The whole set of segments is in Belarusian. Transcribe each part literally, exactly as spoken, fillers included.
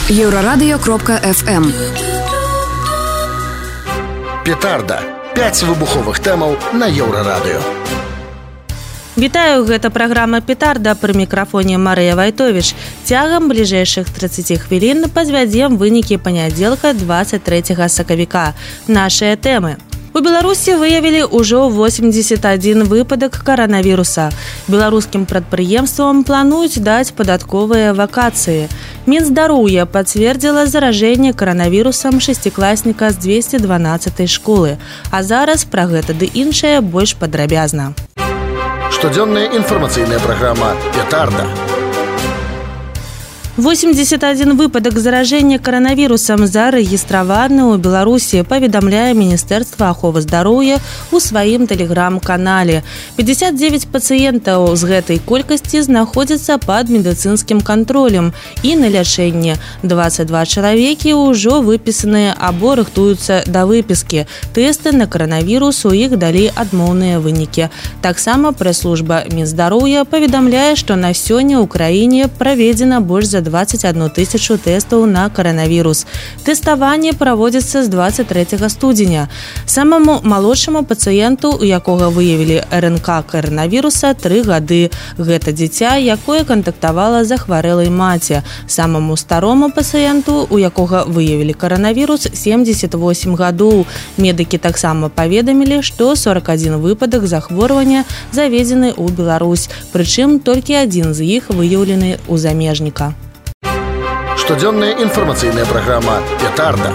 Еўрарадыё кропка эф эм. Петарда. пяць выбуховых тэмаў на Еўрарадыё. Вітаю, гэта праграма «Петарда», пры мікрафоне Марыя Вайтовіч. Цягам бліжэйшых трыццаці хвілін пазвядзем вынікі панядзелка дваццаць трэцяга сакавіка. Нашыя тэмы. У Беларусі выявілі ўжо восемьдесят адзін выпадак каранавіруса. Беларускім прадпрыемствам плануюць даць падатковыя вакацыі. Мінздароўя пацвердзіла заражэнне каранавірусам шасцікласніка з двесце дванаццатай школы. А зараз пра гэта ды іншае больш падрабязна. Штодзённая інфармацыйная праграма «Петарда». восемьдесят адзін выпадак заражэння каранавірусам зарэгістраваны ў Беларусі, паведамляе Міністэрства аховы здароўя ў сваім тэлеграм-канале. пятьдесят девять пацыентаў з гэтай колькасці знаходзяцца пад медыцынскім кантролем і на лячэнні. дваццаць два чалавекі ўжо выпісаныя або рыхтуюцца да выпіскі. Тэсты на каранавірус у іх далі адмоўныя вынікі. Таксама прэс-служба Мінздароўя паведамляе, што на сёння ў краіне праведзена больш за двадцать одну тысячу тэстаў на каранавірус. Тэставанне праводзіцца з дваццаць трэцяга студзеня. Самаму малодшаму пацыенту, у якога выявілі эр эн ка каранавіруса, тры гады. Гэта дзіця, якое кантактавала з захварэлай маці. Самаму старому пацыенту, у якога выявілі каранавірус, семьдесят восемь гадоў. Медыкі таксама паведамілі, што сорок адзін выпадак захворвання заведзены ў Беларусь. Прычым толькі адзін з іх выяўлены ў замежніка. Штодзённая інфармацыйная праграма «Петарда».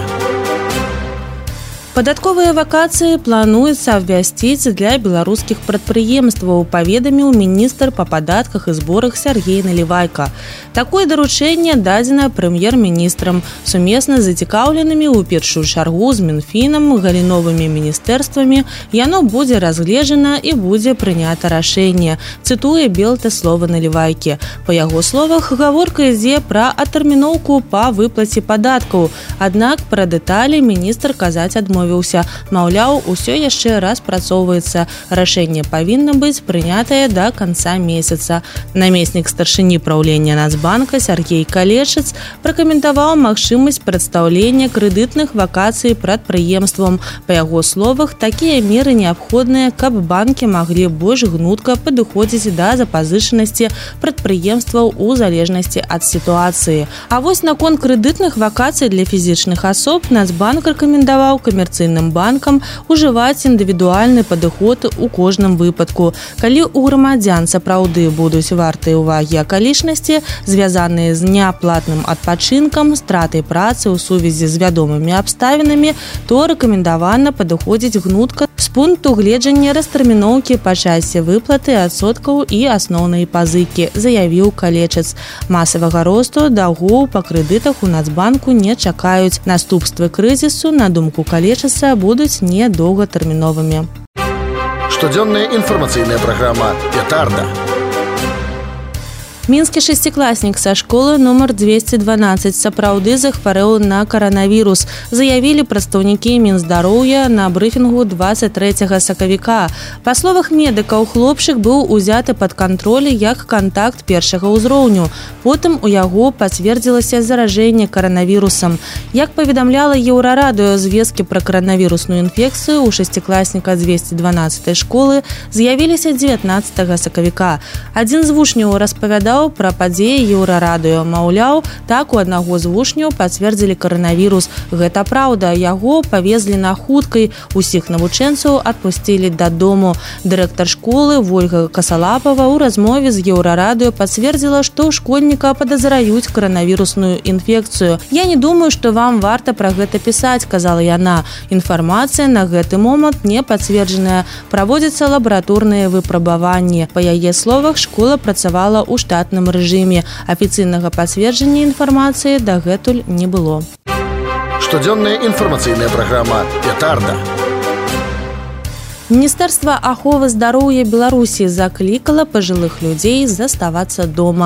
Падатковыя вакацыі плануецца абвясціць для беларускіх прадпрыемстваў, паведаміў міністр па падатках і зборах Сяргей Налівайка. Такое даручэнне дадзена прэм'ер-міністрам сумесна з зацікаўленымі ў першую чаргу з Мінфінам, галіновымі міністэрствамі. Яно будзе разгледжана і будзе прынята рашэнне, цытуе Белта слова Налівайкі. Па яго словах, гаворка ідзе пра адтэрміноўку па выплаце падаткаў. Аднак пра дэталі міністр казаць адмовіўся. Маўляў, усё яшчэ распрацоўваецца. Рашэнне павінна быць прынятае да канца месяца. Намеснік старшыні праўлення Нацбанка Сяргей Калешыц пракаментаваў магчымасць прадстаўлення крэдытных вакацый прадпрыемствам. Па яго словах, такія меры неабходныя, каб банкі маглі больш гнутка падыходзіць да запазычанасці прадпрыемстваў у залежнасці ад сітуацыі. А вось наконт крэдытных вакацый для фізічных асоб Нацбанк рэкамендаваў камерцыйным банкам ужываць індывідуальны падыход у кожным выпадку. Калі у грамадзян сапраўды будуць вартыя ўвагі акалічнасці, звязаныя з няплатным адпачынкам, стратай працы ў сувязі з вядомымі абставінамі, то рэкамендавана падыходзіць гнутка з пункту гледжання растэрміноўкі па часе выплаты адсоткаў і асноўнай пазыкі, заявіў Калешыц. Масавага росту даўгоў па крэдытах у Нацбанку не чакаюць. Наступствы крызісу, на думку Калешыца, будуць недоўгатэрміновымі. Штодзённая інфармацыйная праграма «Петарда». Мінскі шасцікласнік са школы нумар двесце дванаццаць сапраўды захварэў на каранавірус, заявілі прадстаўнікі Мінздароўя на брыфінгу дваццаць трэцяга сакавіка. Па словах медыкаў, хлопчык быў узяты пад кантроль як кантакт першага ўзроўню. Потым у яго пацвердзілася заражэнне каранавірусам. Як паведамляла Еўрарадыё, звесткі пра каранавірусную інфекцыю ў шасцікласніка двесце дванаццатай школы з'явіліся дзевятнаццатага сакавіка. Адзін з вучняў распавядаў пра падзеі Еўрарадыё. Маўляў, так у аднаго з вучняў пацвердзілі каранавірус. Гэта праўда, яго павезлі на хуткай, усіх навучэнцаў адпусцілі дадому. Дырэктар школы Вольга Касалапава ў размове з Еўрарадыё пацвердзіла, што школьніка падазраюць каранавірусную інфекцыю. «Я не думаю, што вам варта пра гэта пісаць», казала яна. Інфармацыя на гэты момант не пацверджаная. Праводзяцца лабараторныя выпрабаванні. Па яе словах, школа працавала ў штатным рэжыме. Афіцыйнага пацверджання інфармацыі дагэтуль не было. Штодзённая інфармацыйная праграма «Петарда». Міністэрства аховы здароўя Беларусі заклікала пажылых людзей заставацца дома.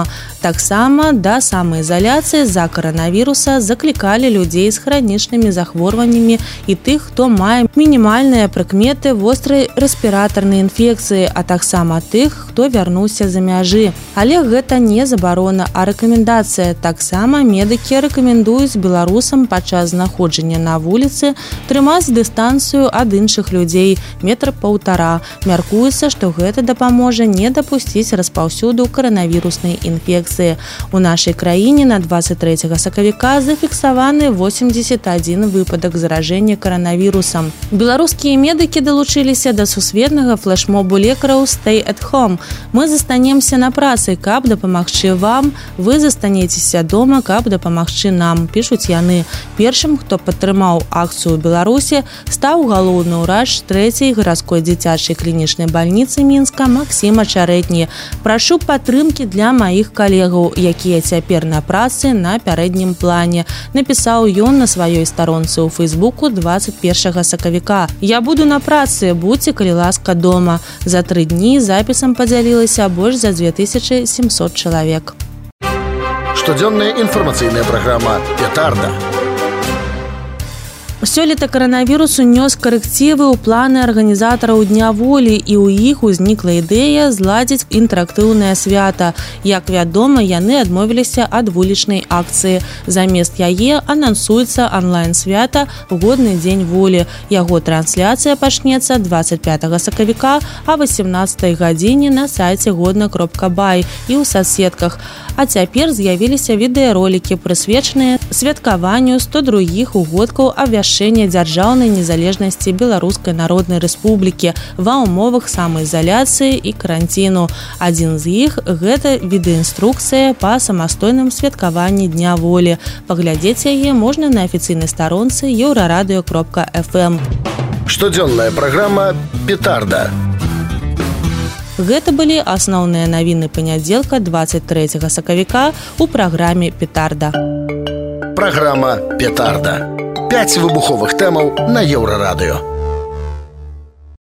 Таксама да самаізаляцыі з-за каранавіруса заклікалі людзей з хранічнымі захворваннямі і тых, хто мае мінімальныя прыкметы вострай рэспіратарнай інфекцыі, а таксама тых, хто вярнуўся за мяжы. Але гэта не забарона, а рэкамендацыя. Таксама медыкі рэкамендуюць беларусам падчас знаходжання на вуліцы трымаць дыстанцыю ад іншых людзей метр паўтара. Мяркуецца, што гэта дапаможа не дапусціць распаўсюду каранавіруснай інфекцыі. У нашай краіне на дваццаць трэцяга сакавіка зафіксаваны восемьдесят один выпадак заражэння каранавірусам. Беларускія медыкі далучыліся да сусветнага флэшмобу лекараў «Stay at home». Мы застанемся на працы, каб дапамагчы вам, вы застанецеся дома, каб дапамагчы нам, пішуць яны. Першым, хто падтрымаў акцыю ў Беларусі, стаў галоўны ўрач трэцяй гарадской дзіцячай клінічнай бальніцы Мінска Максім Ачарэтні. Прашу падтрымкі для маіх калегаў, якія цяпер на працы на пярэднім плане, напісаў ён на сваёй старонцы ў Фейсбуку дваццаць першага сакавіка. Я буду на працы, будьце, калі ласка, дома. За тры дні запісам падзялілася больш за две тысячи семьсот чалавек. Штодзённая інфармацыйная праграма «Петарда». Сёлета каранавірус унёс карэктывы ў планы арганізатараў Дня волі, і ў іх узнікла ідэя зладзіць інтэрактыўнае свята. Як вядома, яны адмовіліся ад вулічнай акцыі. Замест яе анансуецца онлайн-свята «Годны дзень волі». Яго трансляцыя пачнецца дваццаць пятага сакавіка а васемнаццатай гадзіне на сайце годна кропка бай і ў соцсетках. А цяпер з'явіліся відэаролікі, прысвечаныя святкаванню сто другіх угодкаў абвяшчэння дзяржаўнай незалежнасці Беларускай Народнай Рэспублікі ва ўмовах самаізаляцыі і каранціну. Адзін з іх – гэта відэаінструкцыя па самастойным святкаванні Дня волі. Паглядзець яе можна на афіцыйнай старонцы еўрарадыё кропка эф эм. Штодзённая праграма «Петарда». Гэта былі асноўныя навіны панядзелка дваццаць трэцяга сакавіка ў праграме «Петарда». Праграма «Петарда». Пяць выбуховых тэмаў на Еўрарадыё.